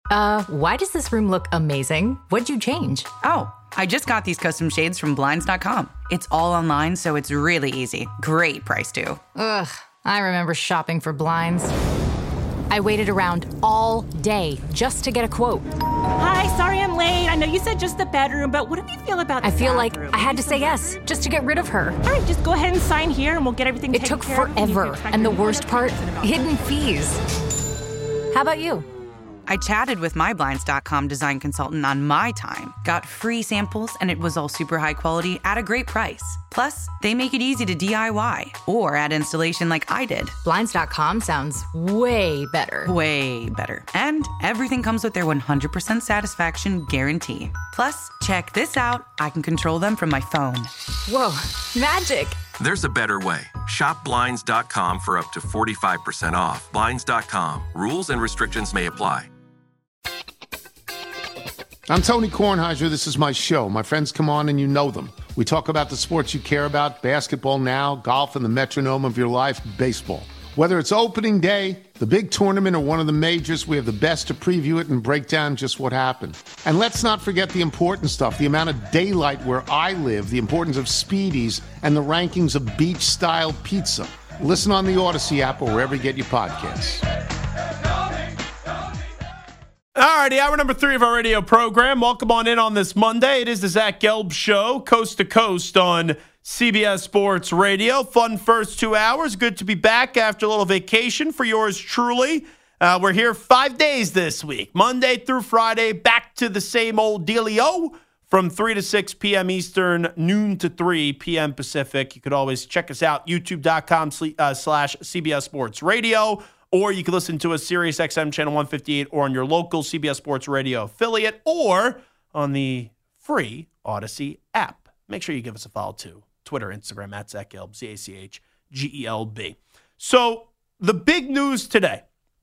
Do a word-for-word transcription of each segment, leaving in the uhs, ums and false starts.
Uh, why does this room look amazing? What'd you change? Oh, I just got these custom shades from Blinds dot com. It's all online, so it's really easy. Great price, too. Ugh, I remember shopping for blinds. I waited around all day just to get a quote. Hi, sorry I'm late. I know you said just the bedroom, but what do you feel about the I feel bathroom? like I had to say yes just to get rid of her. All right, just go ahead and sign here and we'll get everything It taken took care of. forever, and the worst part, hidden fees. How about you? I chatted with my Blinds dot com design consultant on my time, got free samples, and it was all super high quality at a great price. Plus, they make it easy to D I Y or add installation like I did. Blinds dot com sounds way better. Way better. And everything comes with their one hundred percent satisfaction guarantee. Plus, check this out. I can control them from my phone. Whoa, magic. There's a better way. Shop Blinds dot com for up to forty-five percent off. Blinds dot com. Rules and restrictions may apply. I'm Tony Kornheiser. This is my show. My friends come on and you know them. We talk about the sports you care about, basketball now, golf, and the metronome of your life, baseball. Whether it's opening day, the big tournament, or one of the majors, we have the best to preview it and break down just what happened. And let's not forget the important stuff, the amount of daylight where I live, the importance of Speedies, and the rankings of beach-style pizza. Listen on the Odyssey app or wherever you get your podcasts. All righty, hour number three of our radio program. Welcome on in on this Monday. It is the Zach Gelb Show, coast to coast on C B S Sports Radio. Fun first two hours. Good to be back after a little vacation for yours truly. Uh, we're here five days this week, Monday through Friday, back to the same old dealio from three to six p.m. Eastern, noon to three p.m. Pacific. You could always check us out, youtube.com uh, slash CBS Sports Radio. Or you can listen to us Sirius X M Channel one fifty-eight or on your local C B S Sports Radio affiliate or on the free Odyssey app. Make sure you give us a follow too. Twitter, Instagram, at Zach Gelb, Z A C H G E L B. So the big news today,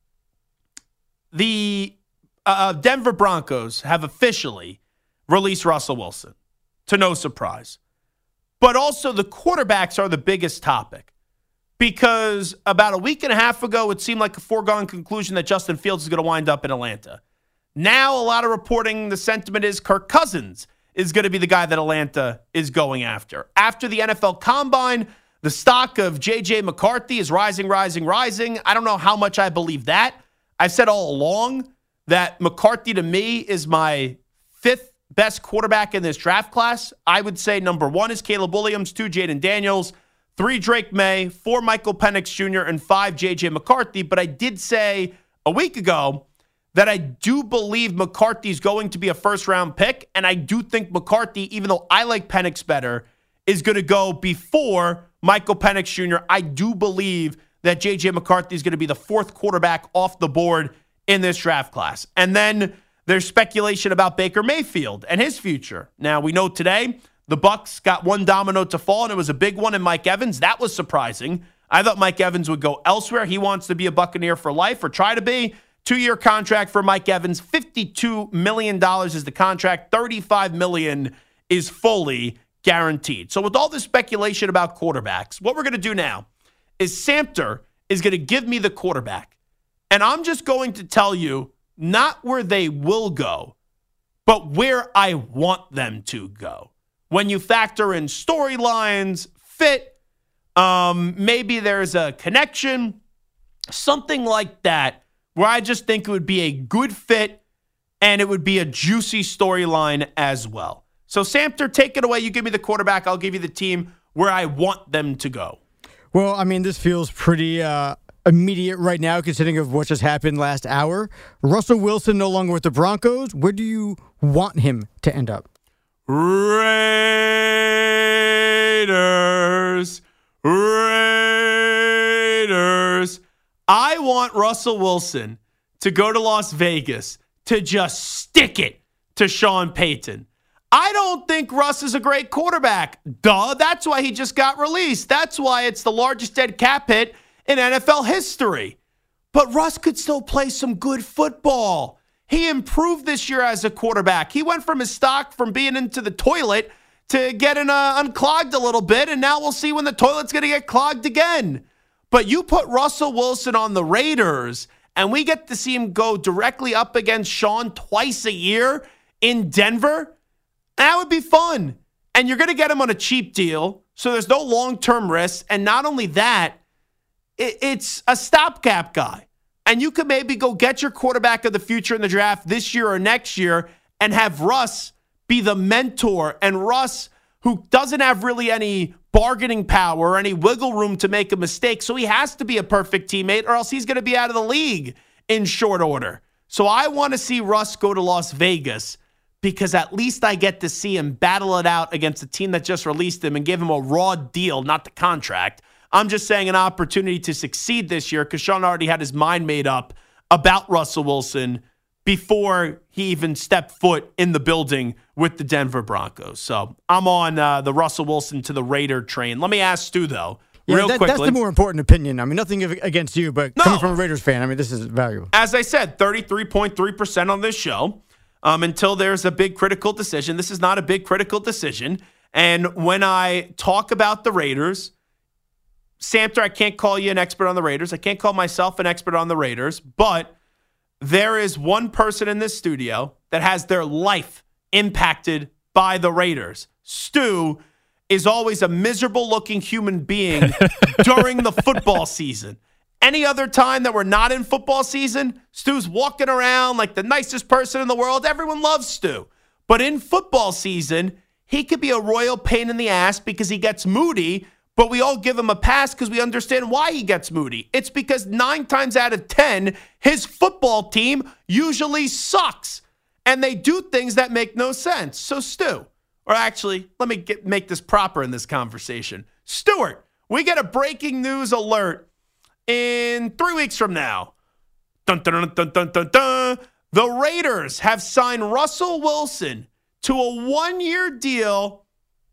the uh, Denver Broncos have officially released Russell Wilson, to no surprise. But also the quarterbacks are the biggest topic. Because about a week and a half ago, it seemed like a foregone conclusion that Justin Fields is going to wind up in Atlanta. Now, a lot of reporting, the sentiment is Kirk Cousins is going to be the guy that Atlanta is going after. After the N F L Combine, the stock of J J McCarthy is rising, rising, rising. I don't know how much I believe that. I've said all along that McCarthy, to me, is my fifth best quarterback in this draft class. I would say number one is Caleb Williams, two, Jaden Daniels, three, Drake May, four, Michael Penix Junior, and five, J J McCarthy. But I did say a week ago that I do believe McCarthy's going to be a first-round pick, and I do think McCarthy, even though I like Penix better, is going to go before Michael Penix Junior I do believe that J J McCarthy is going to be the fourth quarterback off the board in this draft class. And then there's speculation about Baker Mayfield and his future. Now, we know today the Bucs got one domino to fall, and it was a big one in Mike Evans. That was surprising. I thought Mike Evans would go elsewhere. He wants to be a Buccaneer for life, or try to be. Two-year contract for Mike Evans. fifty-two million dollars is the contract. thirty-five million dollars is fully guaranteed. So with all this speculation about quarterbacks, what we're going to do now is Samter is going to give me the quarterback. And I'm just going to tell you not where they will go, but where I want them to go. When you factor in storylines, fit, um, maybe there's a connection, something like that, where I just think it would be a good fit and it would be a juicy storyline as well. So, Samter, take it away. You give me the quarterback. I'll give you the team where I want them to go. Well, I mean, this feels pretty uh, immediate right now, considering of what just happened last hour. Russell Wilson no longer with the Broncos. Where do you want him to end up? Raiders. Raiders. I want Russell Wilson to go to Las Vegas to just stick it to Sean Payton. I don't think Russ is a great quarterback. Duh, that's why he just got released. That's why it's the largest dead cap hit in N F L history. But Russ could still play some good football. He improved this year as a quarterback. He went from his stock from being into the toilet to getting uh, unclogged a little bit, and now we'll see when the toilet's going to get clogged again. But you put Russell Wilson on the Raiders, and we get to see him go directly up against Sean twice a year in Denver, that would be fun. And you're going to get him on a cheap deal, so there's no long-term risk. And not only that, it, it's a stopgap guy. And you could maybe go get your quarterback of the future in the draft this year or next year and have Russ be the mentor. And Russ, who doesn't have really any bargaining power or any wiggle room to make a mistake, so he has to be a perfect teammate or else he's going to be out of the league in short order. So I want to see Russ go to Las Vegas because at least I get to see him battle it out against a team that just released him and give him a raw deal, not the contract. I'm just saying an opportunity to succeed this year because Sean already had his mind made up about Russell Wilson before he even stepped foot in the building with the Denver Broncos. So I'm on uh, the Russell Wilson to the Raider train. Let me ask Stu, though, yeah, real that, quickly. That's the more important opinion. I mean, nothing against you, but No. coming from a Raiders fan, I mean, this is valuable. As I said, thirty-three point three percent on this show. Um, until there's a big critical decision. This is not a big critical decision. And when I talk about the Raiders, Samter, I can't call you an expert on the Raiders. I can't call myself an expert on the Raiders. But there is one person in this studio that has their life impacted by the Raiders. Stu is always a miserable-looking human being during the football season. Any other time that we're not in football season, Stu's walking around like the nicest person in the world. Everyone loves Stu. But in football season, he could be a royal pain in the ass because he gets moody, but we all give him a pass because we understand why he gets moody. It's because nine times out of ten, his football team usually sucks, and they do things that make no sense. So Stu, or actually, let me get, make this proper in this conversation. Stuart, we get a breaking news alert. In three weeks from now, dun, dun, dun, dun, dun, dun, the Raiders have signed Russell Wilson to a one-year deal,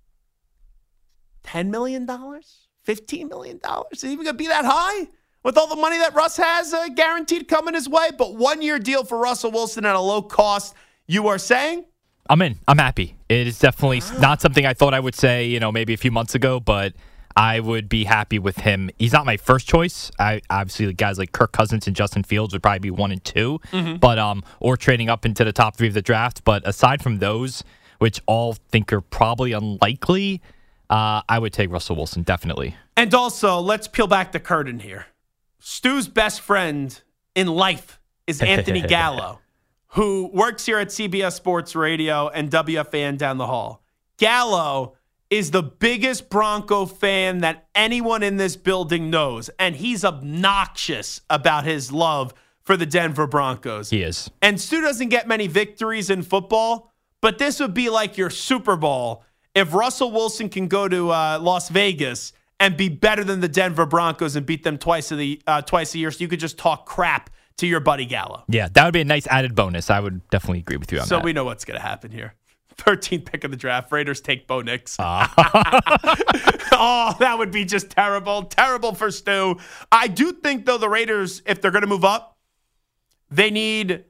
ten million dollars, fifteen million dollars. Is it even going to be that high with all the money that Russ has uh, guaranteed coming his way? But one-year deal for Russell Wilson at a low cost, you are saying? I'm in. I'm happy. It is definitely not something I thought I would say, you know, maybe a few months ago, but I would be happy with him. He's not my first choice. I obviously guys like Kirk Cousins and Justin Fields would probably be one and two, mm-hmm. but um, or trading up into the top three of the draft. But aside from those, which all think are probably unlikely, uh, I would take Russell Wilson definitely. And also, let's peel back the curtain here. Stu's best friend in life is Anthony Gallo, who works here at C B S Sports Radio and W F A N down the hall. Gallo is the biggest Bronco fan that anyone in this building knows, and he's obnoxious about his love for the Denver Broncos. He is. And Stu doesn't get many victories in football, but this would be like your Super Bowl if Russell Wilson can go to uh, Las Vegas and be better than the Denver Broncos and beat them twice a, the, uh, twice a year, so you could just talk crap to your buddy Gallo. Yeah, that would be a nice added bonus. I would definitely agree with you on so that. So we know what's going to happen here. thirteenth pick of the draft. Raiders take Bo Nix. Uh. Oh, that would be just terrible. Terrible for Stu. I do think, though, the Raiders, if they're going to move up, they need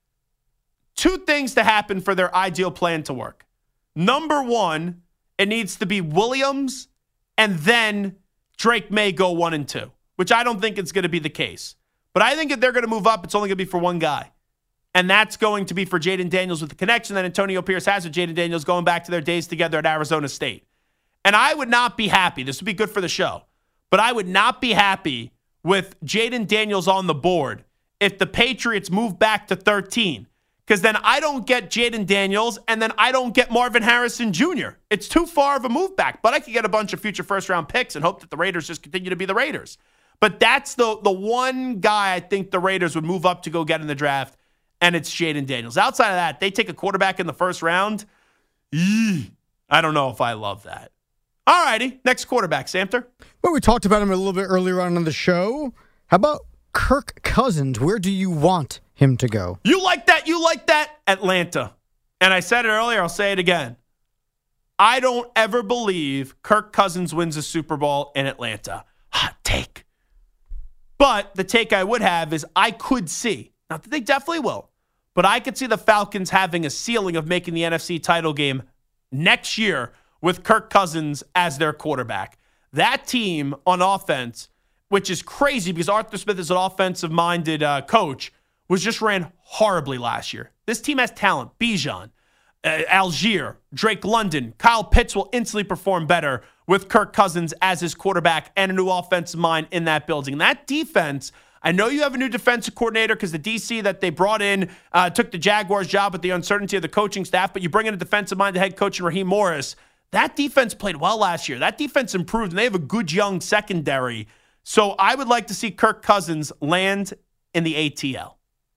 two things to happen for their ideal plan to work. Number one, it needs to be Williams, and then Drake May go one and two, which I don't think it's going to be the case. But I think if they're going to move up, it's only going to be for one guy. And that's going to be for Jaden Daniels with the connection that Antonio Pierce has with Jaden Daniels going back to their days together at Arizona State. And I would not be happy. This would be good for the show. But I would not be happy with Jaden Daniels on the board if the Patriots move back to thirteen. Because then I don't get Jaden Daniels, and then I don't get Marvin Harrison Junior It's too far of a move back. But I could get a bunch of future first-round picks and hope that the Raiders just continue to be the Raiders. But that's the, the one guy I think the Raiders would move up to go get in the draft. And it's Jaden Daniels. Outside of that, they take a quarterback in the first round. Eee, I don't know if I love that. All righty, next quarterback, Samter. Well, we talked about him a little bit earlier on in the show. How about Kirk Cousins? Where do you want him to go? You like that? You like that? Atlanta. And I said it earlier, I'll say it again. I don't ever believe Kirk Cousins wins a Super Bowl in Atlanta. Hot take. But the take I would have is I could see, not that they definitely will, but I could see the Falcons having a ceiling of making the N F C title game next year with Kirk Cousins as their quarterback. That team on offense which is crazy because Arthur Smith is an offensive-minded uh, coach, was just ran horribly last year. This team has talent. Bijan, uh, Algier, Drake London, Kyle Pitts will instantly perform better with Kirk Cousins as his quarterback and a new offensive mind in that building. That defense, I know you have a new defensive coordinator because the D C that they brought in uh, took the Jaguars' job with the uncertainty of the coaching staff, but you bring in a defensive-minded head coach in Raheem Morris. That defense played well last year. That defense improved, and they have a good young secondary. So I would like to see Kirk Cousins land in the A T L.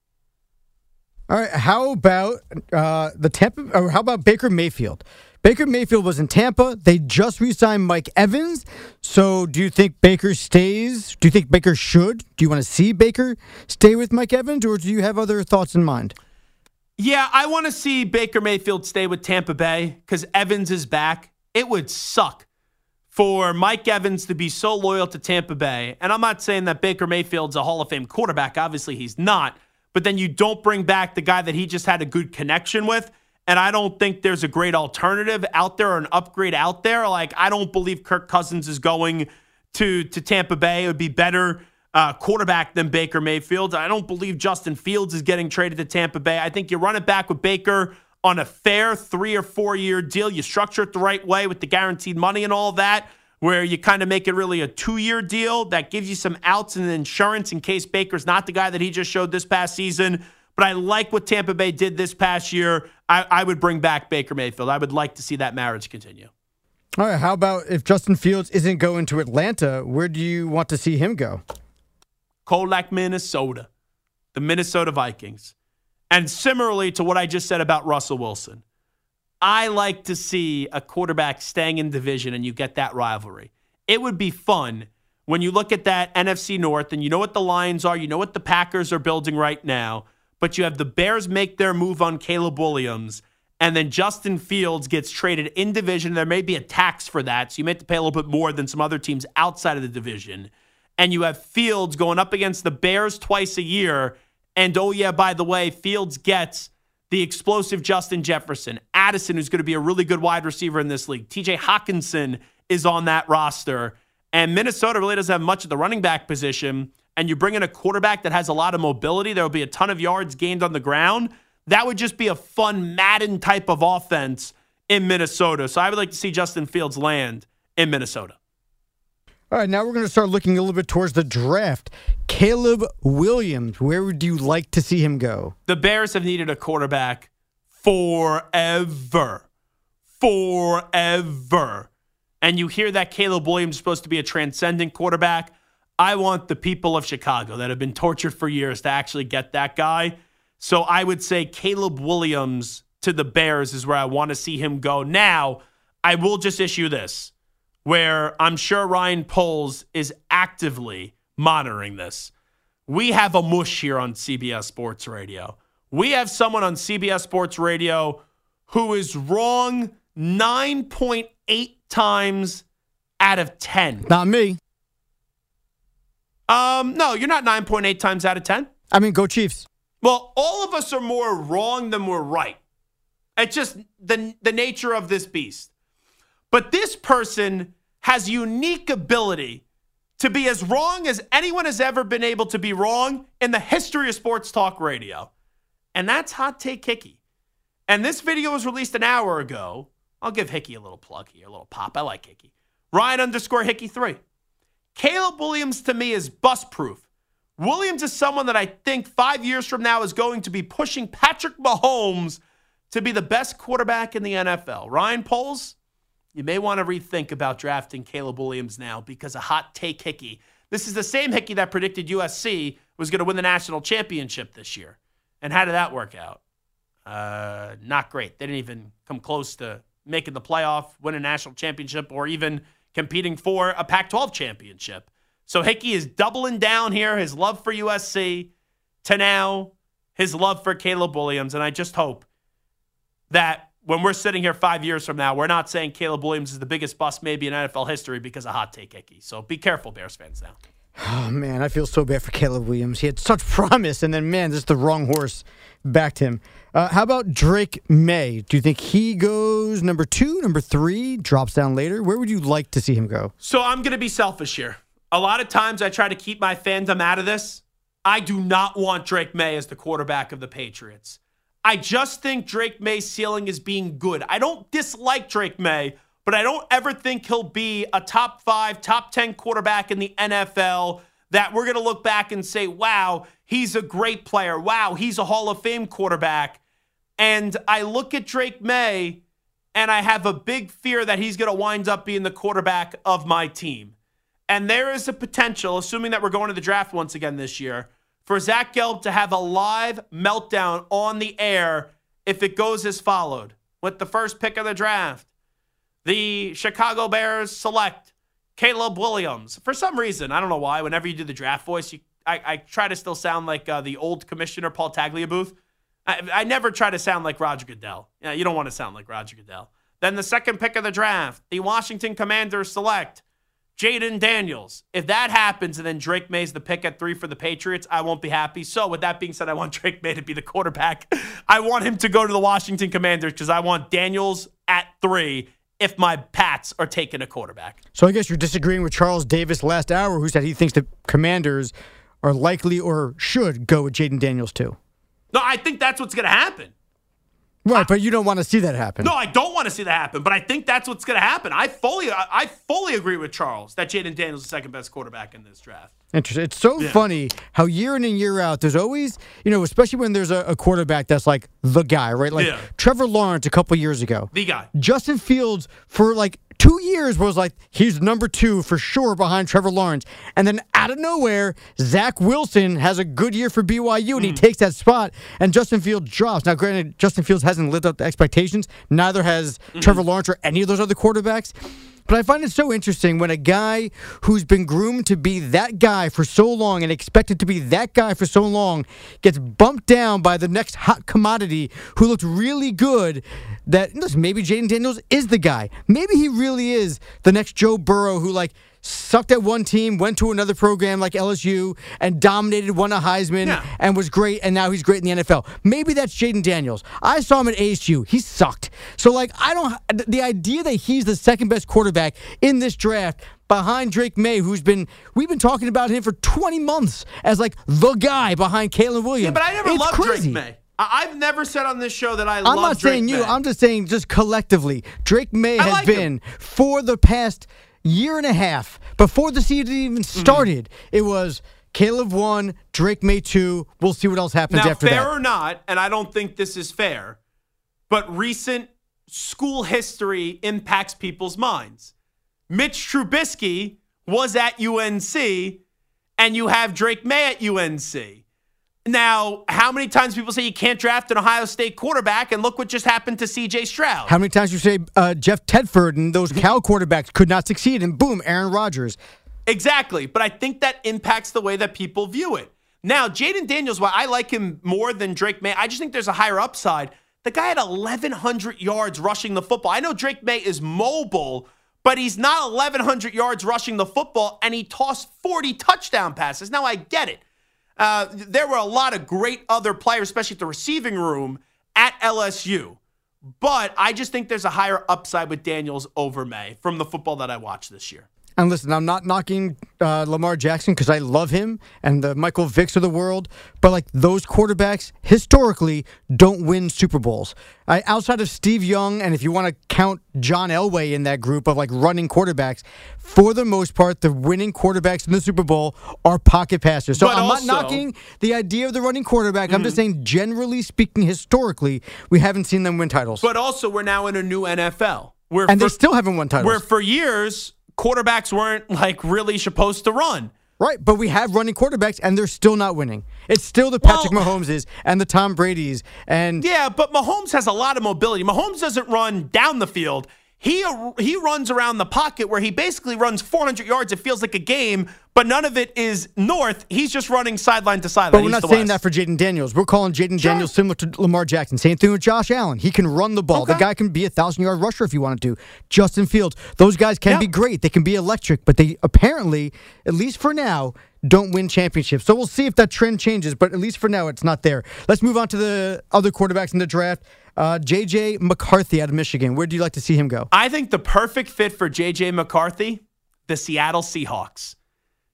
All right, how about uh, the Tampa? Or how about Baker Mayfield? Baker Mayfield was in Tampa. They just re-signed Mike Evans. So do you think Baker stays? Do you think Baker should? Do you want to see Baker stay with Mike Evans, or do you have other thoughts in mind? Yeah, I want to see Baker Mayfield stay with Tampa Bay because Evans is back. It would suck for Mike Evans to be so loyal to Tampa Bay. And I'm not saying that Baker Mayfield's a Hall of Fame quarterback. Obviously, he's not. But then you don't bring back the guy that he just had a good connection with. And I don't think there's a great alternative out there or an upgrade out there. Like, I don't believe Kirk Cousins is going to, to Tampa Bay. It would be better uh, quarterback than Baker Mayfield. I don't believe Justin Fields is getting traded to Tampa Bay. I think you run it back with Baker on a fair three or four year deal. You structure it the right way with the guaranteed money and all that, where you kind of make it really a two-year deal that gives you some outs and insurance in case Baker's not the guy that he just showed this past season. But I like what Tampa Bay did this past year. I, I would bring back Baker Mayfield. I would like to see that marriage continue. All right, how about if Justin Fields isn't going to Atlanta, where do you want to see him go? Colac, Minnesota. The Minnesota Vikings. And similarly to what I just said about Russell Wilson, I like to see a quarterback staying in division and you get that rivalry. It would be fun when you look at that N F C North and you know what the Lions are, you know what the Packers are building right now, but you have the Bears make their move on Caleb Williams, and then Justin Fields gets traded in division. There may be a tax for that, so you may have to pay a little bit more than some other teams outside of the division. And you have Fields going up against the Bears twice a year, and oh yeah, by the way, Fields gets the explosive Justin Jefferson, Addison, who's going to be a really good wide receiver in this league. T J Hawkinson is on that roster. And Minnesota really doesn't have much of the running back position. And you bring in a quarterback that has a lot of mobility. There will be a ton of yards gained on the ground. That would just be a fun Madden type of offense in Minnesota. So I would like to see Justin Fields land in Minnesota. All right, now we're going to start looking a little bit towards the draft. Caleb Williams, where would you like to see him go? The Bears have needed a quarterback forever. Forever. And you hear that Caleb Williams is supposed to be a transcendent quarterback. I want the people of Chicago that have been tortured for years to actually get that guy. So I would say Caleb Williams to the Bears is where I want to see him go. Now, I will just issue this, where I'm sure Ryan Poles is actively monitoring this. We have a mush here on C B S Sports Radio. We have someone on C B S Sports Radio who is wrong nine point eight times out of ten. Not me. Um, no, you're not nine point eight times out of ten. I mean, go Chiefs. Well, all of us are more wrong than we're right. It's just the, the nature of this beast. But this person has unique ability to be as wrong as anyone has ever been able to be wrong in the history of sports talk radio. And that's Hot Take Hickey. And this video was released an hour ago. I'll give Hickey a little plug here, a little pop. I like Hickey. Ryan underscore Hickey three. Caleb Williams to me is bust proof. Williams is someone that I think five years from now is going to be pushing Patrick Mahomes to be the best quarterback in the N F L. Ryan Poles, you may want to rethink about drafting Caleb Williams now because of Hot Take Hickey. This is the same Hickey that predicted U S C was going to win the national championship this year. And how did that work out? Uh, not great. They didn't even come close to making the playoff, win a national championship, or even competing for a Pac twelve championship. So Hickey is doubling down here, his love for U S C to now his love for Caleb Williams. And I just hope that when we're sitting here five years from now, we're not saying Caleb Williams is the biggest bust maybe in N F L history because of Hot Take Hickey. So be careful, Bears fans now. Oh, man, I feel so bad for Caleb Williams. He had such promise, and then, man, this is the wrong horse backed him. Uh, how about Drake May? Do you think he goes number two, number three, drops down later? Where would you like to see him go? So I'm going to be selfish here. a lot of times I try to keep my fandom out of this. I do not want Drake May as the quarterback of the Patriots. I just think Drake May's ceiling is being good. I don't dislike Drake May, but I don't ever think he'll be a top five, top ten quarterback in the N F L that we're going to look back and say, wow, he's a great player. Wow, he's a Hall of Fame quarterback. And I look at Drake May, and I have a big fear that he's going to wind up being the quarterback of my team. And there is a potential, assuming that we're going to the draft once again this year, for Zach Gelb to have a live meltdown on the air if it goes as followed. With the first pick of the draft, the Chicago Bears select Caleb Williams. For some reason, I don't know why, whenever you do the draft voice, you, I, I try to still sound like uh, the old commissioner, Paul Tagliabue. I, I never try to sound like Roger Goodell. Yeah, you don't want to sound like Roger Goodell. Then the second pick of the draft, the Washington Commanders select Jaden Daniels. If that happens and then Drake May's the pick at three for the Patriots, I won't be happy. So with that being said, I want Drake May to be the quarterback. I want him to go to the Washington Commanders because I want Daniels at three if my Pats are taking a quarterback. So I guess you're disagreeing with Charles Davis last hour, who said he thinks the Commanders are likely or should go with Jaden Daniels too. No, I think that's what's going to happen. Right, I, but you don't want to see that happen. No, I don't want to see that happen, but I think that's what's going to happen. I fully I, I fully agree with Charles that Jaden Daniels is the second best quarterback in this draft. Interesting. It's so yeah. funny how year in and year out, there's always, you know, especially when there's a, a quarterback that's like the guy, right? Like yeah. Trevor Lawrence a couple years ago. The guy. Justin Fields for like two years was like, he's number two for sure behind Trevor Lawrence. And then out of nowhere, Zach Wilson has a good year for B Y U, and mm. he takes that spot, and Justin Fields drops. Now, granted, Justin Fields hasn't lived up to expectations. Neither has mm-hmm. Trevor Lawrence or any of those other quarterbacks. But I find it so interesting when a guy who's been groomed to be that guy for so long and expected to be that guy for so long gets bumped down by the next hot commodity who looked really good, that listen, maybe Jaden Daniels is the guy. Maybe he really is the next Joe Burrow who, like, sucked at one team, went to another program like L S U, and dominated, won a Heisman, yeah. and was great, and now he's great in the N F L. Maybe that's Jaden Daniels. I saw him at A S U. He sucked. So, like, I don't. The idea that he's the second best quarterback in this draft behind Drake May, who's been, we've been talking about him for twenty months as, like, the guy behind Caleb Williams. Yeah, but I never it's loved crazy. Drake May. I've never said on this show that I I'm love not Drake saying you. May. I'm just saying just collectively. Drake May I has like been, him. for the past year and a half, before the season even started, mm-hmm. it was Caleb one, Drake May two. We'll see what else happens now, after that. Now, fair or not, and I don't think this is fair, but recent school history impacts people's minds. Mitch Trubisky was at U N C, and you have Drake May at U N C. Now, how many times people say you can't draft an Ohio State quarterback, and look what just happened to C J Stroud. How many times you say uh, Jeff Tedford and those Cal quarterbacks could not succeed, and boom, Aaron Rodgers. Exactly, but I think that impacts the way that people view it. Now, Jaden Daniels, while I like him more than Drake May, I just think there's a higher upside. The guy had eleven hundred yards rushing the football. I know Drake May is mobile, but he's not eleven hundred yards rushing the football, and he tossed forty touchdown passes. Now, I get it. Uh, there were a lot of great other players, especially at the receiving room at L S U. But I just think there's a higher upside with Daniels over May from the football that I watched this year. And listen, I'm not knocking uh, Lamar Jackson because I love him and the Michael Vicks of the world, but like those quarterbacks historically don't win Super Bowls. I, outside of Steve Young, and if you want to count John Elway in that group of like running quarterbacks, for the most part, the winning quarterbacks in the Super Bowl are pocket passers. So but I'm also, not knocking the idea of the running quarterback. Mm-hmm. I'm just saying, generally speaking, historically, we haven't seen them win titles. But also, we're now in a new N F L. Where and for, they still haven't won titles. Where for years, quarterbacks weren't like really supposed to run. Right, but we have running quarterbacks, and they're still not winning. It's still the Patrick well, Mahomeses and the Tom Bradys. And yeah, but Mahomes has a lot of mobility. Mahomes doesn't run down the field. He he runs around the pocket where he basically runs four hundred yards. It feels like a game, but none of it is north. He's just running sideline to sideline. But we're not saying that for Jaden Daniels. We're calling Jaden sure. Daniels similar to Lamar Jackson. Same thing with Josh Allen. He can run the ball. Okay. The guy can be a thousand-yard rusher if you want to. Justin Fields. Those guys can yep. be great. They can be electric, but they apparently, at least for now, don't win championships. So we'll see if that trend changes, but at least for now, it's not there. Let's move on to the other quarterbacks in the draft. Uh, J J McCarthy out of Michigan. Where do you like to see him go? I think the perfect fit for J J McCarthy, the Seattle Seahawks.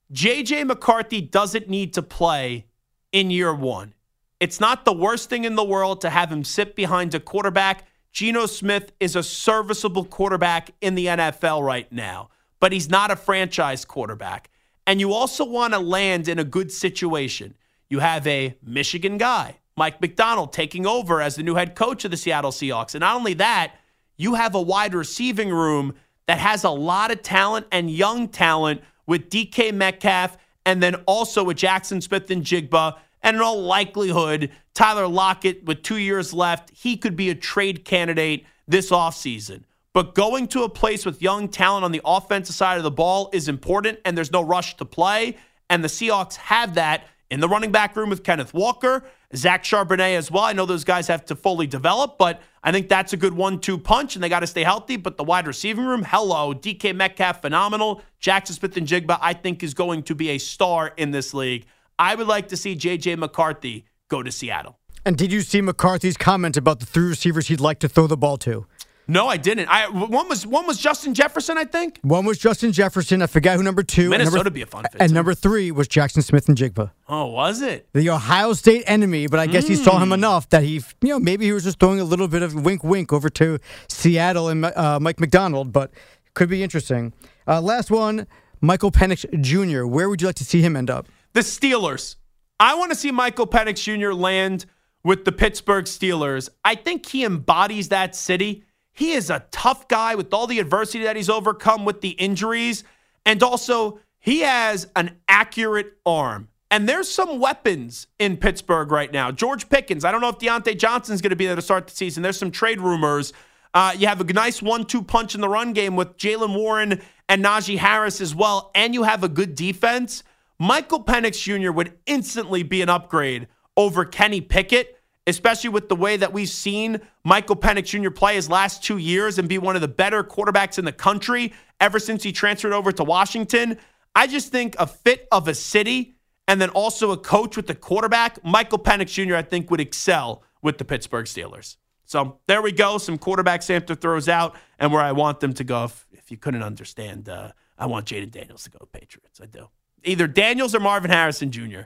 J J. McCarthy doesn't need to play in year one. It's not the worst thing in the world to have him sit behind a quarterback. Geno Smith is a serviceable quarterback in the N F L right now, but he's not a franchise quarterback. And you also want to land in a good situation. You have a Michigan guy, Mike Macdonald, taking over as the new head coach of the Seattle Seahawks. And not only that, you have a wide receiving room that has a lot of talent and young talent with D K Metcalf and then also with Jackson Smith and Jigba. And in all likelihood, Tyler Lockett with two years left, he could be a trade candidate this offseason. But going to a place with young talent on the offensive side of the ball is important, and there's no rush to play. And the Seahawks have that in the running back room with Kenneth Walker, Zach Charbonnet as well. I know those guys have to fully develop, but I think that's a good one two punch, and they got to stay healthy. But the wide receiving room, hello, D K Metcalf, phenomenal. Jackson Smith and Jigba, I think, is going to be a star in this league. I would like to see J J. McCarthy go to Seattle. And did you see McCarthy's comment about the three receivers he'd like to throw the ball to? No, I didn't. I one was one was Justin Jefferson, I think. One was Justin Jefferson. I forgot who number two. Minnesota would be a fun fit. And too. number three was Jackson Smith and Jigba. Oh, was it? The Ohio State enemy, but I guess mm. he saw him enough that he, you know, maybe he was just throwing a little bit of wink, wink over to Seattle and uh, Mike Macdonald, but could be interesting. Uh, last one, Michael Penix Junior Where would you like to see him end up? The Steelers. I want to see Michael Penix Junior land with the Pittsburgh Steelers. I think he embodies that city. He is a tough guy with all the adversity that he's overcome with the injuries. And also, he has an accurate arm. And there's some weapons in Pittsburgh right now. George Pickens. I don't know if Deontay Johnson's going to be there to start the season. There's some trade rumors. Uh, you have a nice one two punch in the run game with Jaylen Warren and Najee Harris as well. And you have a good defense. Michael Penix Junior would instantly be an upgrade over Kenny Pickett, especially with the way that we've seen Michael Penix Junior play his last two years and be one of the better quarterbacks in the country ever since he transferred over to Washington. I just think a fit of a city and then also a coach with the quarterback, Michael Penix Junior, I think, would excel with the Pittsburgh Steelers. So there we go. Some quarterback Samter throws out and where I want them to go. If, if you couldn't understand, uh, I want Jaden Daniels to go with Patriots. I do. Either Daniels or Marvin Harrison Junior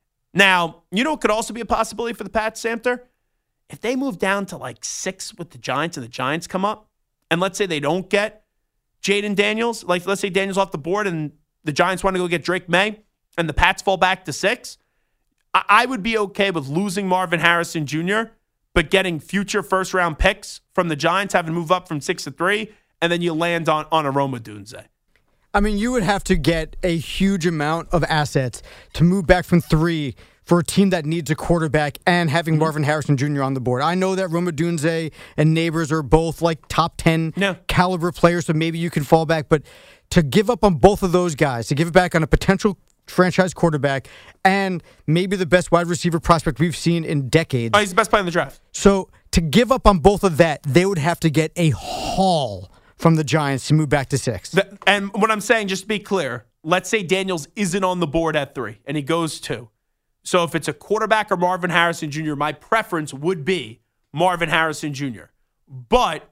Now, you know what could also be a possibility for the Pats, Samter? If they move down to like six with the Giants and the Giants come up, and let's say they don't get Jaden Daniels, like let's say Daniels off the board and the Giants want to go get Drake May, and the Pats fall back to six, I, I would be okay with losing Marvin Harrison Junior, but getting future first-round picks from the Giants, having moved up from six to three, and then you land on, on Rome Odunze. I mean, you would have to get a huge amount of assets to move back from three for a team that needs a quarterback and having mm-hmm. Marvin Harrison Junior on the board. I know that Rome Odunze and Neighbors are both like top ten yeah. caliber players, so maybe you can fall back. But to give up on both of those guys, to give it back on a potential franchise quarterback and maybe the best wide receiver prospect we've seen in decades. Oh, he's the best player in the draft. So to give up on both of that, they would have to get a haul from the Giants to move back to six. The, and what I'm saying, just to be clear, let's say Daniels isn't on the board at three and he goes two. So if it's a quarterback or Marvin Harrison Junior, my preference would be Marvin Harrison Junior But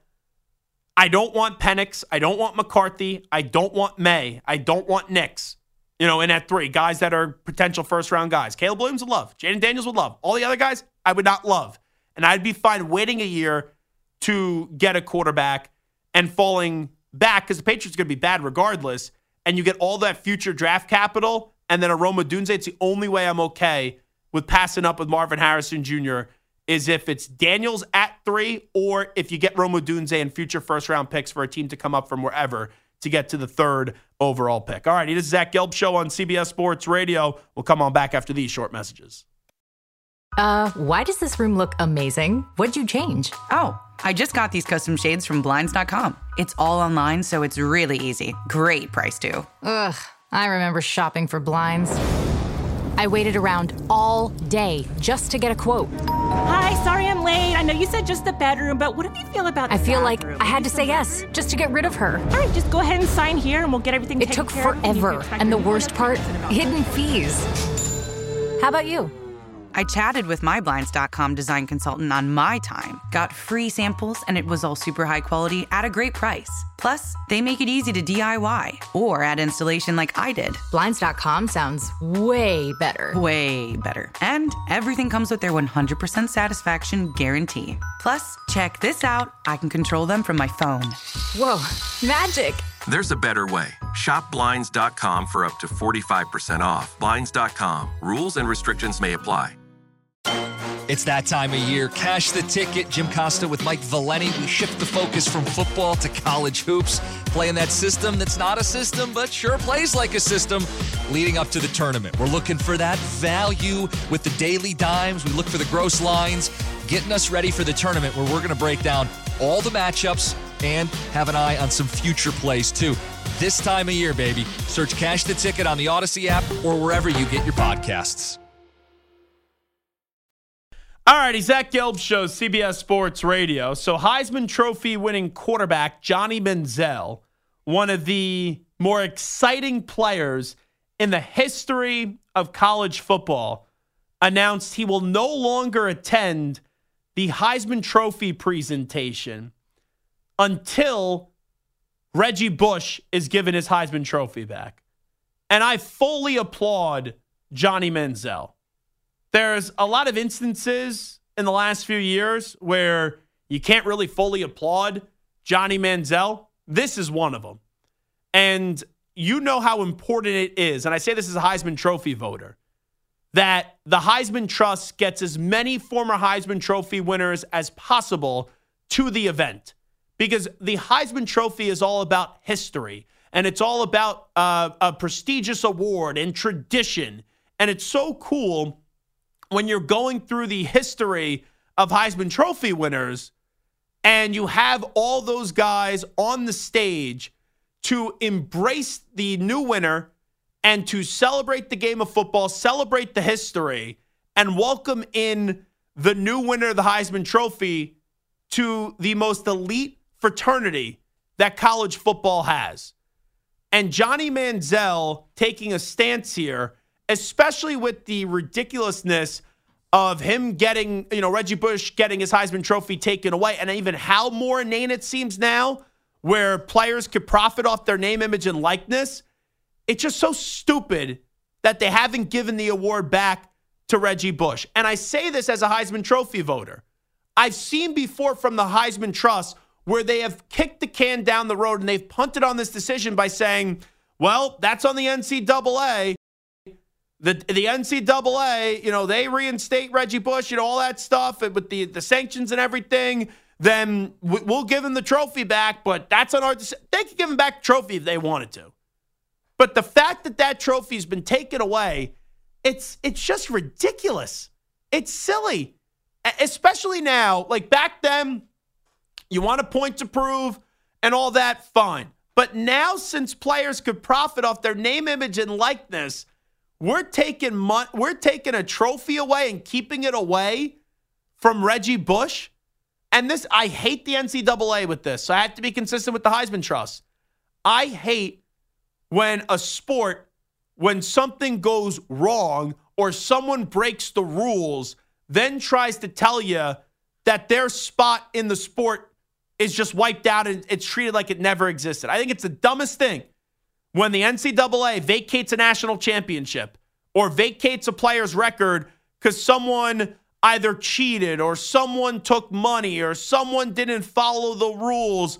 I don't want Penix. I don't want McCarthy. I don't want May. I don't want Nix. You know, in at three, guys that are potential first-round guys. Caleb Williams would love. Jaden Daniels would love. All the other guys, I would not love. And I'd be fine waiting a year to get a quarterback and falling back because the Patriots are going to be bad regardless, and you get all that future draft capital and then a Rome Odunze. It's the only way I'm okay with passing up with Marvin Harrison Junior is if it's Daniels at three or if you get Rome Odunze and future first-round picks for a team to come up from wherever to get to the third overall pick. All right, this is Zach Gelb Show on C B S Sports Radio. We'll come on back after these short messages. Uh, why does this room look amazing? What'd you change? Oh, I just got these custom shades from Blinds dot com. It's all online, so it's really easy. Great price, too. Ugh, I remember shopping for blinds. I waited around all day just to get a quote. Hi, sorry I'm late. I know you said just the bedroom, but what do you feel about the I feel bathroom? like I had to say yes just to get rid of her. All right, just go ahead and sign here and we'll get everything It taken took care of. forever, and the worst part, hidden fees. How about you? I chatted with my Blinds dot com design consultant on my time, got free samples, and it was all super high quality at a great price. Plus, they make it easy to D I Y or add installation like I did. Blinds dot com sounds way better. Way better. And everything comes with their one hundred percent satisfaction guarantee. Plus, check this out. I can control them from my phone. Whoa, magic. There's a better way. Shop Blinds dot com for up to forty-five percent off. Blinds dot com. Rules and restrictions may apply. It's that time of year. Cash the ticket. Jim Costa with Mike Valeni. We shift the focus from football to college hoops, playing that system that's not a system, but sure plays like a system, leading up to the tournament. We're looking for that value with the daily dimes. We look for the gross lines, getting us ready for the tournament where we're going to break down all the matchups and have an eye on some future plays, too. This time of year, baby. Search Cash the Ticket on the Odyssey app or wherever you get your podcasts. All righty, Zach Gelb Show, C B S Sports Radio. So Heisman Trophy winning quarterback Johnny Manziel, one of the more exciting players in the history of college football, announced he will no longer attend the Heisman Trophy presentation until Reggie Bush is given his Heisman Trophy back. And I fully applaud Johnny Manziel. There's a lot of instances in the last few years where you can't really fully applaud Johnny Manziel. This is one of them. And you know how important it is, and I say this as a Heisman Trophy voter, that the Heisman Trust gets as many former Heisman Trophy winners as possible to the event. Because the Heisman Trophy is all about history, and it's all about uh, a prestigious award and tradition. And it's so cool when you're going through the history of Heisman Trophy winners and you have all those guys on the stage to embrace the new winner and to celebrate the game of football, celebrate the history, and welcome in the new winner of the Heisman Trophy to the most elite fraternity that college football has. And Johnny Manziel taking a stance here, especially with the ridiculousness of him getting, you know, Reggie Bush getting his Heisman Trophy taken away, and even how more inane it seems now, where players could profit off their name, image, and likeness. It's just so stupid that they haven't given the award back to Reggie Bush. And I say this as a Heisman Trophy voter. I've seen before from the Heisman Trust where they have kicked the can down the road and they've punted on this decision by saying, well, that's on the N C double A. The the N C double A, you know, they reinstate Reggie Bush, you know, all that stuff with the, the sanctions and everything. Then we'll give him the trophy back, but that's on our decision. They could give him back the trophy if they wanted to. But the fact that that trophy's been taken away, it's it's just ridiculous. It's silly. Especially now, like back then, you want a point to prove and all that, fine. But now, since players could profit off their name, image, and likeness, we're taking mon- we're taking a trophy away and keeping it away from Reggie Bush. And this, I hate the N C double A with this, so I have to be consistent with the Heisman Trust. I hate when a sport, when something goes wrong or someone breaks the rules, then tries to tell you that their spot in the sport is just wiped out and it's treated like it never existed. I think it's the dumbest thing when the N C double A vacates a national championship or vacates a player's record because someone either cheated or someone took money or someone didn't follow the rules.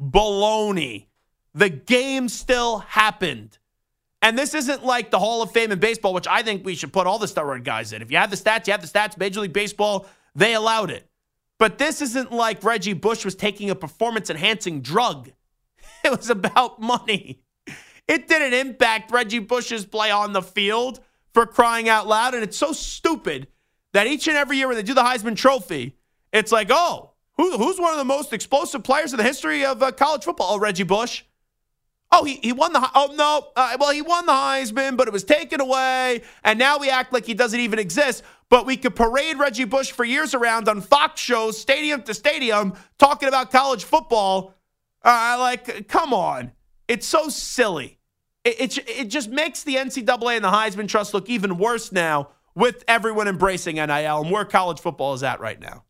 Baloney. The game still happened. And this isn't like the Hall of Fame in baseball, which I think we should put all the steroid guys in. If you have the stats, you have the stats. Major League Baseball, they allowed it. But this isn't like Reggie Bush was taking a performance-enhancing drug. It was about money. It didn't impact Reggie Bush's play on the field, for crying out loud. And it's so stupid that each and every year when they do the Heisman Trophy, it's like, oh, who, who's one of the most explosive players in the history of uh, college football? Oh, Reggie Bush. Oh, he, he won the, oh, no, uh, well, he won the Heisman, but it was taken away, and now we act like he doesn't even exist, but we could parade Reggie Bush for years around on Fox shows, stadium to stadium, talking about college football. Uh, like, come on. It's so silly. It, it, it just makes the N C double A and the Heisman Trust look even worse now with everyone embracing N I L and where college football is at right now.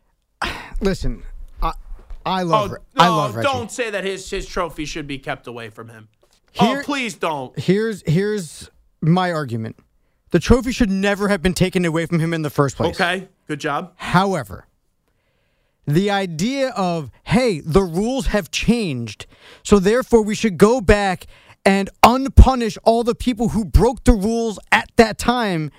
Listen, I, I love oh, I no, love Reggie. Don't say that his, his trophy should be kept away from him. Here, oh, please don't. Here's here's my argument. The trophy should never have been taken away from him in the first place. Okay, good job. However, the idea of, hey, the rules have changed, so therefore we should go back and unpunish all the people who broke the rules at that time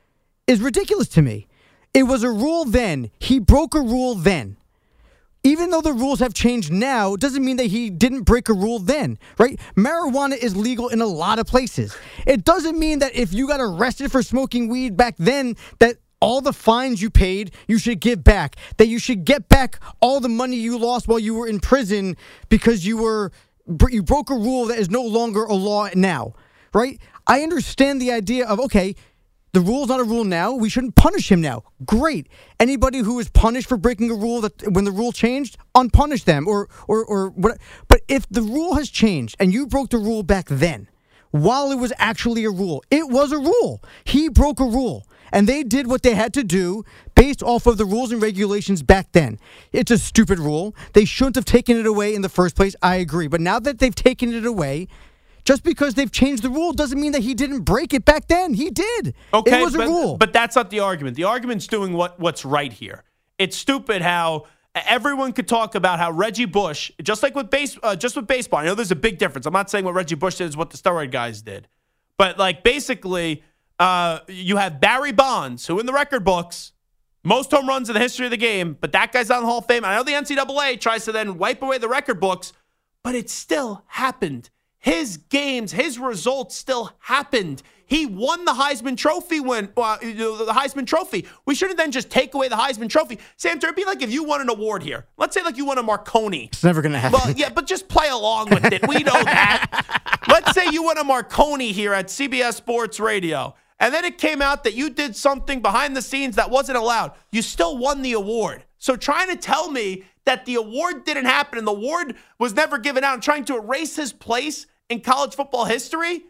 is ridiculous to me. It was a rule then. He broke a rule then. Even though the rules have changed now, it doesn't mean that he didn't break a rule then, right? Marijuana is legal in a lot of places. It doesn't mean that if you got arrested for smoking weed back then, that all the fines you paid, you should give back. That you should get back all the money you lost while you were in prison because you were you broke a rule that is no longer a law now, right? I understand the idea of, okay, the rule's not a rule now. We shouldn't punish him now. Great. Anybody who is punished for breaking a rule that when the rule changed, unpunish them or or or what. But if the rule has changed and you broke the rule back then, while it was actually a rule, it was a rule. He broke a rule, and they did what they had to do based off of the rules and regulations back then. It's a stupid rule. They shouldn't have taken it away in the first place. I agree. But now that they've taken it away, just because they've changed the rule doesn't mean that he didn't break it back then. He did. Okay, it was a but, rule. But that's not the argument. The argument's doing what, what's right here. It's stupid how everyone could talk about how Reggie Bush, just like with base, uh, just with baseball. I know there's a big difference. I'm not saying what Reggie Bush did is what the steroid guys did, but like basically, uh, you have Barry Bonds, who in the record books, most home runs in the history of the game, but that guy's not in the Hall of Fame. I know the N C double A tries to then wipe away the record books, but it still happened. His games, his results still happened. He won the Heisman Trophy when uh, the Heisman Trophy. We shouldn't then just take away the Heisman Trophy. Samter, it'd be like if you won an award here. Let's say like you won a Marconi. It's never going to happen. Well, yeah, but just play along with it. We know that. Let's say you won a Marconi here at C B S Sports Radio, and then it came out that you did something behind the scenes that wasn't allowed. You still won the award. So trying to tell me that the award didn't happen and the award was never given out and trying to erase his place in college football history,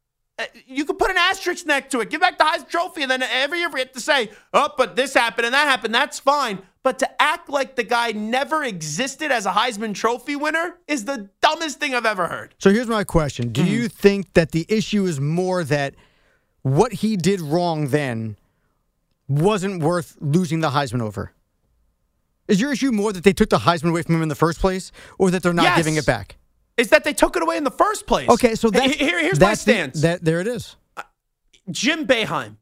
you could put an asterisk next to it. Give back the Heisman Trophy, and then every year we get to say, oh, but this happened and that happened. That's fine. But to act like the guy never existed as a Heisman Trophy winner is the dumbest thing I've ever heard. So here's my question. Do you think that the issue is more that what he did wrong then wasn't worth losing the Heisman over? Is your issue more that they took the Heisman away from him in the first place, or that they're not yes. giving it back? Is that they took it away in the first place. Okay, so that's, Here, here's that's my stance. The, that, there it is. Uh, Jim Boeheim.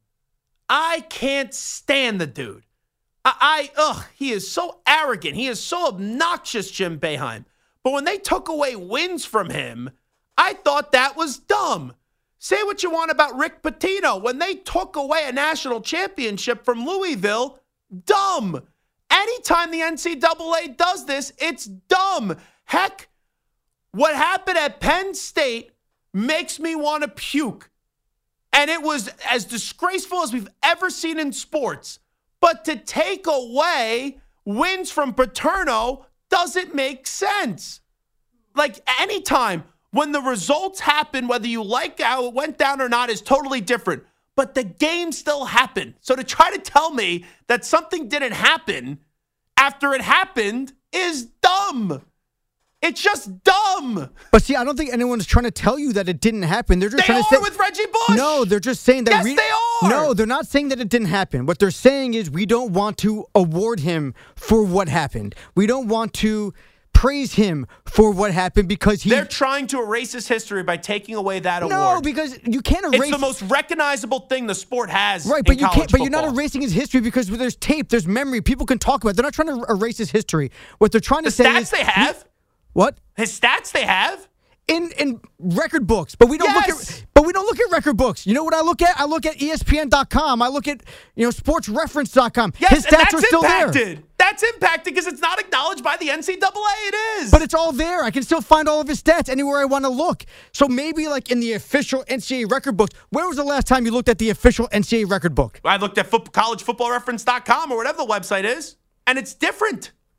I can't stand the dude. I, I, ugh, he is so arrogant. He is so obnoxious, Jim Boeheim. But when they took away wins from him, I thought that was dumb. Say what you want about Rick Pitino. When they took away a national championship from Louisville, dumb. Anytime the N C double A does this, it's dumb. Heck, what happened at Penn State makes me want to puke. And it was as disgraceful as we've ever seen in sports. But to take away wins from Paterno doesn't make sense. Like anytime when the results happen, whether you like how it went down or not is totally different. But the game still happened. So to try to tell me that something didn't happen after it happened is dumb. It's just dumb. But see, I don't think anyone's trying to tell you that it didn't happen. They're just they trying are to say with Reggie Bush. No, they're just saying that. Yes, re- they are. No, they're not saying that it didn't happen. What they're saying is we don't want to award him for what happened. We don't want to praise him for what happened because he. They're trying to erase his history by taking away that no, award. No, because you can't erase. It's the most recognizable thing the sport has. Right, but in you college can't. But football. you're not erasing his history because there's tape, there's memory. People can talk about it. They're not trying to erase his history. What they're trying the to say stats is they have. What? His stats they have. In in record books, but we don't yes. look at but we don't look at record books. You know what I look at? I look at E S P N dot com. I look at you know sports reference dot com. Yes, his and stats that's are still impacted. there. That's impacted because it's not acknowledged by the N C double A. It is. But it's all there. I can still find all of his stats anywhere I want to look. So maybe like in the official N C double A record books. When was the last time you looked at the official N C double A record book? I looked at foot, college football reference dot com or whatever the website is, and it's different. But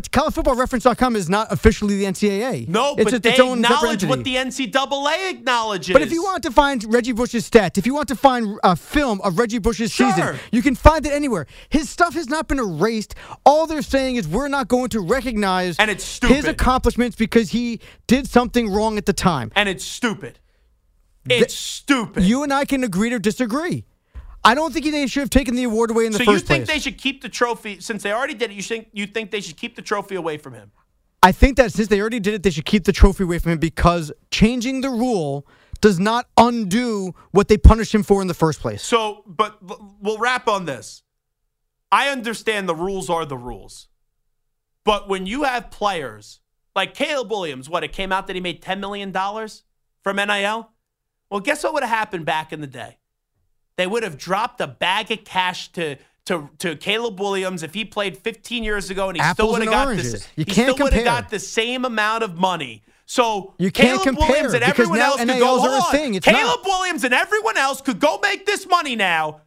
college football reference dot com is not officially the N C double A. No, it's but its, they its own acknowledge separate what entity. the N C double A acknowledges. But if you want to find Reggie Bush's stats, if you want to find a film of Reggie Bush's Sure. season, you can find it anywhere. His stuff has not been erased. All they're saying is we're not going to recognize And it's stupid. his accomplishments because he did something wrong at the time. And it's stupid. It's Th- stupid. You and I can agree to disagree. I don't think they should have taken the award away in the so first you think place. they should keep the trophy, since they already did it, you think, you think they should keep the trophy away from him? I think that since they already did it, they should keep the trophy away from him because changing the rule does not undo what they punished him for in the first place. So, but we'll wrap on this. I understand the rules are the rules. But when you have players like Caleb Williams, what, it came out that he made ten million dollars from N I L? Well, guess what would have happened back in the day? They would have dropped a bag of cash to to, to Caleb Williams if he played fifteen years ago, and he Apples still would have and got oranges. this. You he can't still would have compare. got the same amount of money. So You can't Caleb compare Williams and because everyone now else could N I go Ls are a hold on. thing. It's Caleb not. Williams and everyone else could go make this money now.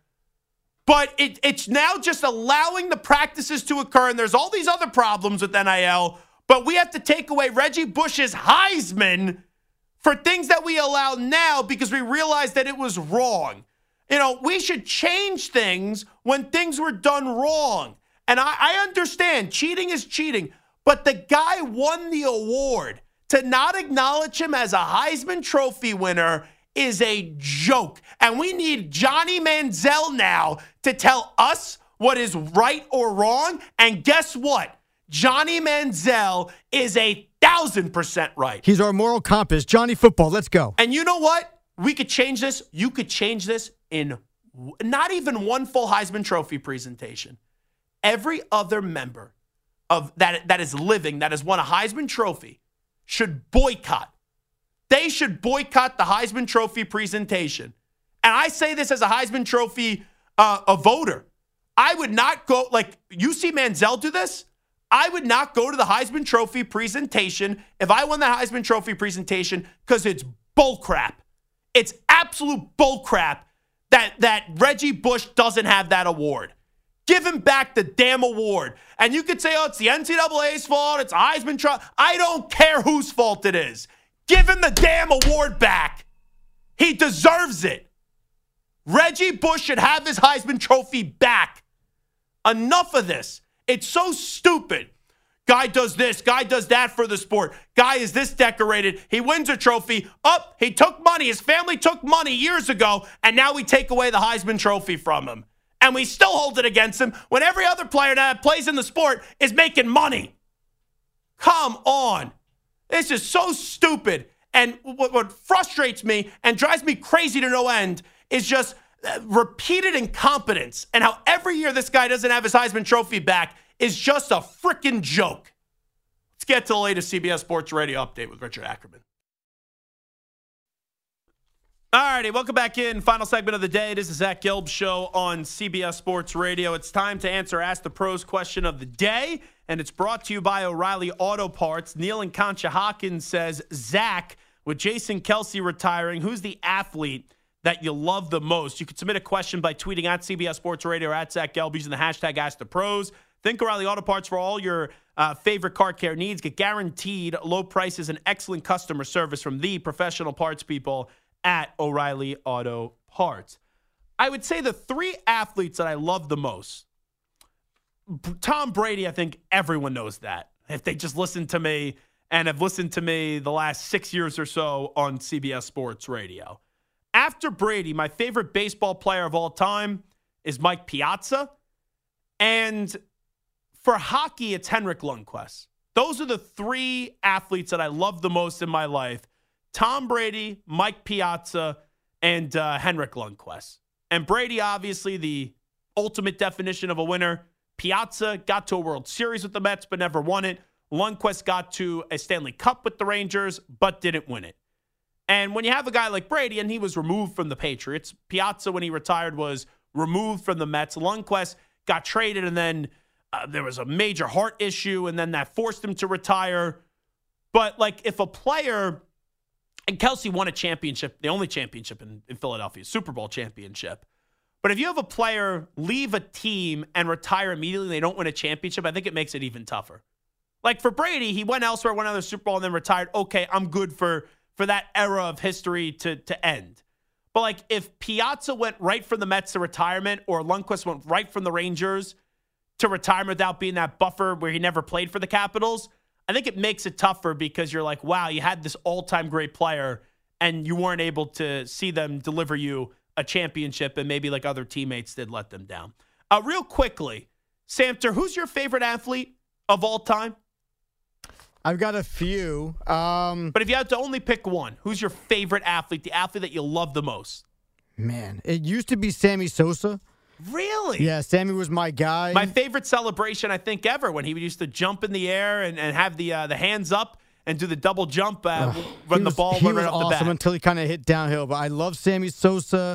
But it, it's now just allowing the practices to occur, and there's all these other problems with N I L, but we have to take away Reggie Bush's Heisman for things that we allow now because we realize that it was wrong. You know, we should change things when things were done wrong. And I, I understand cheating is cheating, but the guy won the award. To not acknowledge him as a Heisman Trophy winner is a joke. And we need Johnny Manziel now to tell us what is right or wrong. And guess what? Johnny Manziel is a thousand percent right. He's our moral compass. Johnny Football, let's go. And you know what? We could change this. You could change this in w- not even one full Heisman Trophy presentation. Every other member of that that is living, that has won a Heisman Trophy, should boycott. They should boycott the Heisman Trophy presentation. And I say this as a Heisman Trophy uh, a voter. I would not go, like, you see Manziel do this? I would not go to the Heisman Trophy presentation if I won that Heisman Trophy presentation because it's bullcrap. It's absolute bullcrap that, that Reggie Bush doesn't have that award. Give him back the damn award. And you could say, oh, it's the N C double A's fault. It's Heisman Trophy. I don't care whose fault it is. Give him the damn award back. He deserves it. Reggie Bush should have his Heisman Trophy back. Enough of this. It's so stupid. Guy does this. Guy does that for the sport. Guy is this decorated. He wins a trophy. Up, he took money. His family took money years ago, and now we take away the Heisman Trophy from him. And we still hold it against him when every other player that plays in the sport is making money. Come on. This is so stupid. And what, what frustrates me and drives me crazy to no end is just uh, repeated incompetence. And how every year this guy doesn't have his Heisman Trophy back is just a freaking joke. Let's get to the latest C B S Sports Radio update with Richard Ackerman. All righty, welcome back in. Final segment of the day. This is Zach Gelb Show on C B S Sports Radio. It's time to answer Ask the Pros question of the day, and it's brought to you by O'Reilly Auto Parts. Neil and Conshohocken says, Zach, with Jason Kelce retiring, who's the athlete that you love the most? You can submit a question by tweeting at C B S Sports Radio or at Zach Gelb using the hashtag Ask the Pros. Think O'Reilly Auto Parts for all your uh, favorite car care needs. Get guaranteed low prices and excellent customer service from the professional parts people at O'Reilly Auto Parts. I would say the three athletes that I love the most. Tom Brady, I think everyone knows that. If they just listen to me and have listened to me the last six years or so on C B S Sports Radio. After Brady, my favorite baseball player of all time is Mike Piazza. And for hockey, it's Henrik Lundqvist. Those are the three athletes that I love the most in my life. Tom Brady, Mike Piazza, and uh, Henrik Lundqvist. And Brady, obviously, the ultimate definition of a winner. Piazza got to a World Series with the Mets, but never won it. Lundqvist got to a Stanley Cup with the Rangers, but didn't win it. And when you have a guy like Brady, and he was removed from the Patriots, Piazza, when he retired, was removed from the Mets. Lundqvist got traded, and then uh, there was a major heart issue, and then that forced him to retire. But, like, if a player... And Kelce won a championship, the only championship in, in Philadelphia, Super Bowl championship. But if you have a player leave a team and retire immediately and they don't win a championship, I think it makes it even tougher. Like for Brady, he went elsewhere, won another Super Bowl, and then retired. Okay, I'm good for for that era of history to to end. But like if Piazza went right from the Mets to retirement, or Lundqvist went right from the Rangers to retirement without being that buffer where he never played for the Capitals, I think it makes it tougher because you're like, wow, you had this all-time great player and you weren't able to see them deliver you a championship, and maybe like other teammates did let them down. Uh, real quickly, Samter, who's your favorite athlete of all time? I've got a few. Um, but if you had to only pick one, who's your favorite athlete, the athlete that you love the most? Man, it used to be Sammy Sosa. Really? Yeah, Sammy was my guy. My favorite celebration, I think, ever, when he used to jump in the air and, and have the uh, the hands up and do the double jump, uh, oh, run was, the ball, he run was right off awesome the bat. Until he kind of hit downhill. But I love Sammy Sosa.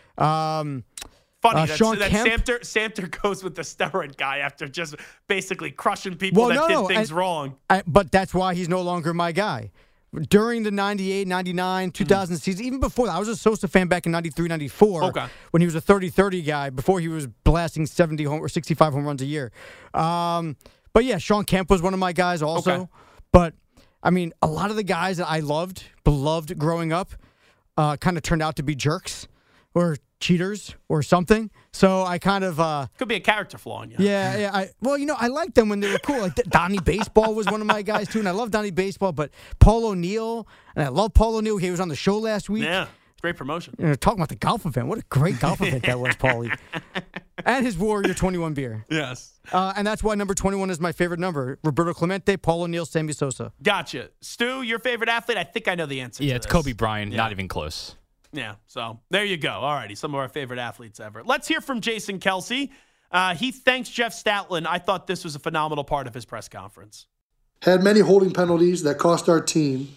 Um, Funny uh, that, Sean that Kemp. Samter, Samter goes with the steroid guy after just basically crushing people well, that no, did no, things I, wrong. I, but that's why he's no longer my guy. During the ninety-eight, ninety-nine, two thousand mm. season, even before that, I was a Sosa fan back in ninety-three, ninety-four okay. when he was a thirty thirty guy, before he was blasting seventy home or sixty-five home runs a year. Um, but yeah, Sean Kemp was one of my guys also. Okay. But, I mean, a lot of the guys that I loved, beloved growing up, uh, kind of turned out to be jerks or cheaters or something. So I kind of uh, could be a character flaw in you. Yeah, yeah. I, well, you know, I liked them when they were cool. Like Donnie Baseball was one of my guys too, and I love Donnie Baseball. But Paul O'Neill, and I love Paul O'Neill. He was on the show last week. Yeah, great promotion. You know, talking about the golf event. What a great golf event that was, Paulie. And his Warrior twenty-one beer. Yes. Uh, and that's why number twenty-one is my favorite number. Roberto Clemente, Paul O'Neill, Sammy Sosa. Gotcha. Stu, your favorite athlete? I think I know the answer. Yeah, to it's this. Kobe Bryant. Yeah. Not even close. Yeah, so there you go. All righty, some of our favorite athletes ever. Let's hear from Jason Kelce. Uh, he thanks Jeff Stoutland. I thought this was a phenomenal part of his press conference. Had many holding penalties that cost our team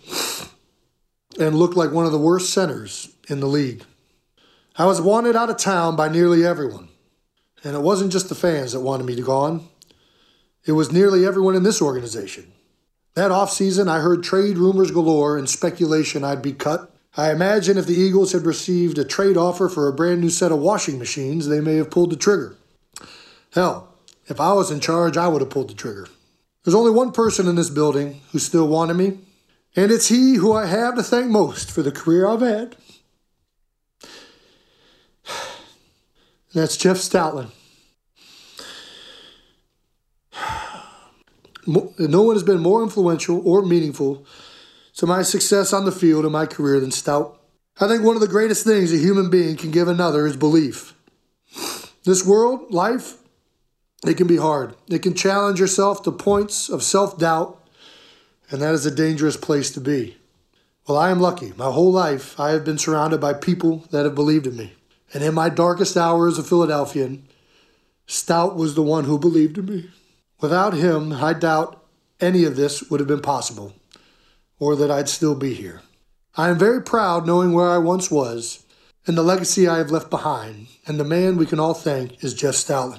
and looked like one of the worst centers in the league. I was wanted out of town by nearly everyone. And it wasn't just the fans that wanted me to gone. It was nearly everyone in this organization. That offseason, I heard trade rumors galore and speculation I'd be cut. I imagine if the Eagles had received a trade offer for a brand new set of washing machines, they may have pulled the trigger. Hell, if I was in charge, I would have pulled the trigger. There's only one person in this building who still wanted me, and it's he who I have to thank most for the career I've had. And that's Jeff Stoutland. No one has been more influential or meaningful to my success on the field in my career than Stout. I think one of the greatest things a human being can give another is belief. This world, life, it can be hard. It can challenge yourself to points of self-doubt, and that is a dangerous place to be. Well, I am lucky. My whole life, I have been surrounded by people that have believed in me. And in my darkest hours as a Philadelphian, Stout was the one who believed in me. Without him, I doubt any of this would have been possible, or that I'd still be here. I am very proud knowing where I once was and the legacy I have left behind, and the man we can all thank is Jeff Stoutland.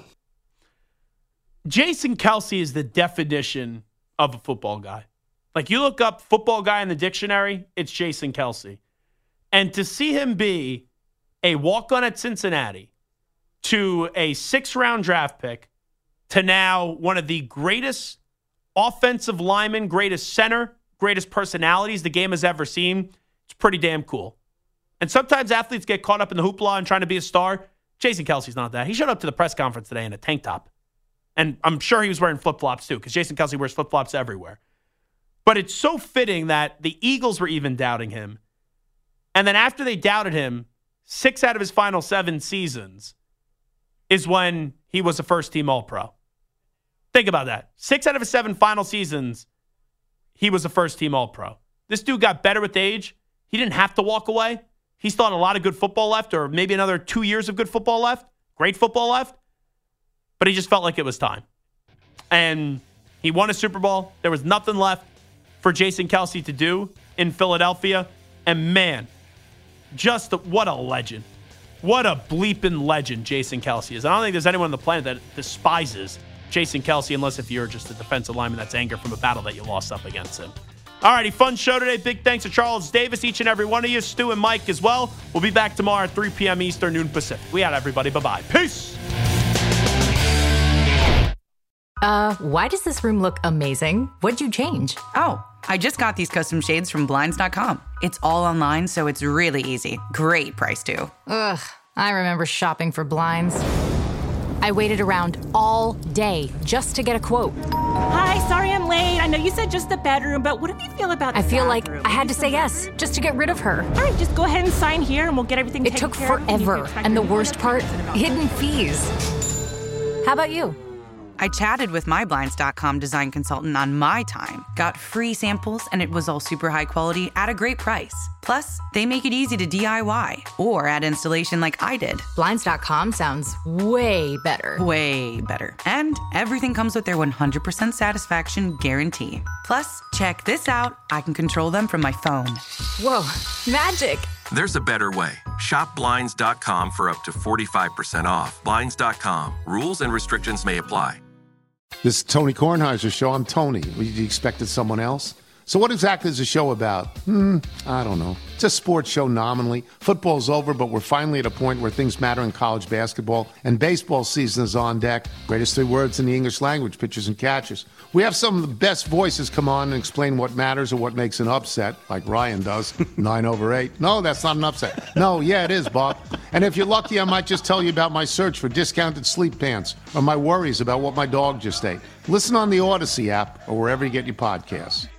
Jason Kelce is the definition of a football guy. Like, you look up football guy in the dictionary, it's Jason Kelce. And to see him be a walk-on at Cincinnati, to a six-round draft pick, to now one of the greatest offensive linemen, greatest center, greatest personalities the game has ever seen, it's pretty damn cool. And sometimes athletes get caught up in the hoopla and trying to be a star. Jason Kelce's not that. He showed up to the press conference today in a tank top. And I'm sure he was wearing flip-flops too, because Jason Kelce wears flip-flops everywhere. But it's so fitting that the Eagles were even doubting him. And then after they doubted him, six out of his final seven seasons is when he was a first-team All-Pro. Think about that. Six out of his seven final seasons, he was a first-team All-Pro. This dude got better with age. He didn't have to walk away. He's thought a lot of good football left, or maybe another two years of good football left, great football left. But he just felt like it was time. And he won a Super Bowl. There was nothing left for Jason Kelce to do in Philadelphia. And man, just what a legend. What a bleeping legend Jason Kelce is. I don't think there's anyone on the planet that despises Jason Kelce, unless if you're just a defensive lineman that's anger from a battle that you lost up against him. All righty, fun show today. Big thanks to Charles Davis, each and every one of you, Stu and Mike as well. We'll be back tomorrow at three p.m. Eastern, noon Pacific. We out, everybody. Bye-bye. Peace. Uh, why does this room look amazing? What'd you change? Oh, I just got these custom shades from Blinds dot com. It's all online, so it's really easy. Great price, too. Ugh, I remember shopping for blinds. I waited around all day just to get a quote. Hi, sorry I'm late. I know you said just the bedroom, but what do you feel about the I feel bathroom? like I had to say yes just to get rid of her. All right, just go ahead and sign here and we'll get everything It taken took care of. You can forever, expect and the your worst part, notification about hidden fees. How about you? I chatted with my Blinds dot com design consultant on my time, got free samples, and it was all super high quality at a great price. Plus, they make it easy to D I Y or add installation like I did. Blinds dot com sounds way better. Way better. And everything comes with their one hundred percent satisfaction guarantee. Plus, check this out. I can control them from my phone. Whoa, magic. There's a better way. Shop Blinds dot com for up to forty-five percent off. Blinds dot com. Rules and restrictions may apply. This is Tony Kornheiser's show. I'm Tony. You expected someone else? So what exactly is the show about? Hmm, I don't know. It's a sports show nominally. Football's over, but we're finally at a point where things matter in college basketball, and baseball season is on deck. Greatest three words in the English language, pitchers and catchers. We have some of the best voices come on and explain what matters or what makes an upset, like Ryan does, nine over eight. No, that's not an upset. No, yeah, it is, Bob. And if you're lucky, I might just tell you about my search for discounted sleep pants or my worries about what my dog just ate. Listen on the Odyssey app or wherever you get your podcasts.